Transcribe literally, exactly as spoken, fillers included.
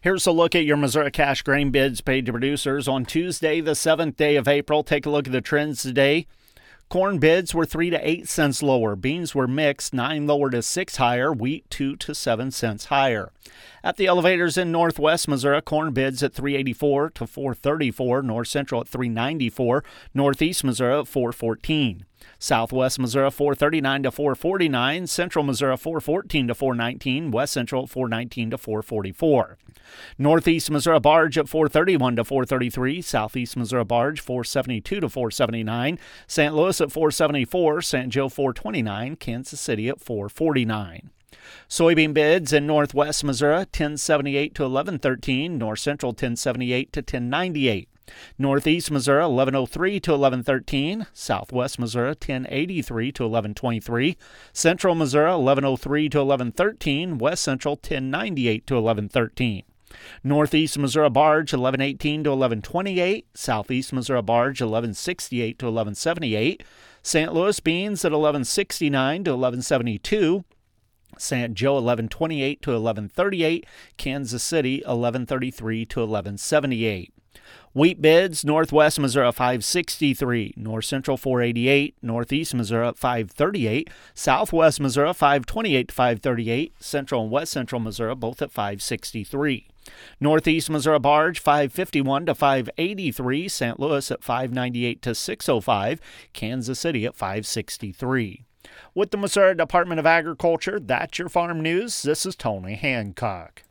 Here's a look at your Missouri cash grain bids paid to producers on Tuesday, the seventh day of April. Take a look at the trends today. Corn bids were three to eight cents lower. Beans were mixed, nine lower to six higher. Wheat two to seven cents higher. At the elevators in Northwest Missouri, corn bids at three eighty-four to four thirty-four. North Central at three ninety-four. Northeast Missouri at four fourteen. Southwest Missouri four thirty-nine to four forty-nine. Central Missouri four fourteen to four nineteen. West Central at four nineteen to four forty-four. Northeast Missouri barge at four thirty-one to four thirty-three. Southeast Missouri barge four seventy-two to four seventy-nine. Saint Louis at four seventy-four. Saint Joe four twenty-nine. Kansas City at four forty-nine. Soybean bids in Northwest Missouri ten seventy-eight to eleven thirteen. North Central ten seventy-eight to ten ninety-eight. Northeast Missouri eleven oh three to eleven thirteen. Southwest Missouri ten eighty-three to eleven twenty-three. Central Missouri eleven oh three to eleven thirteen. West Central ten ninety-eight to eleven thirteen. Northeast Missouri barge eleven eighteen to eleven twenty-eight. Southeast Missouri barge eleven sixty-eight to eleven seventy-eight. Saint Louis beans at eleven sixty-nine to eleven seventy-two. Saint Joe eleven twenty-eight to eleven thirty-eight. Kansas City eleven thirty-three to eleven seventy-eight. Wheat bids, Northwest Missouri five sixty-three, North Central four eighty-eight, Northeast Missouri five thirty-eight, Southwest Missouri five twenty-eight to five thirty-eight, Central and West Central Missouri both at five sixty-three. Northeast Missouri barge five fifty-one to five eighty-three, Saint Louis at five ninety-eight to six oh five, Kansas City at five sixty-three. With the Missouri Department of Agriculture, that's your farm news. This is Tony Hancock.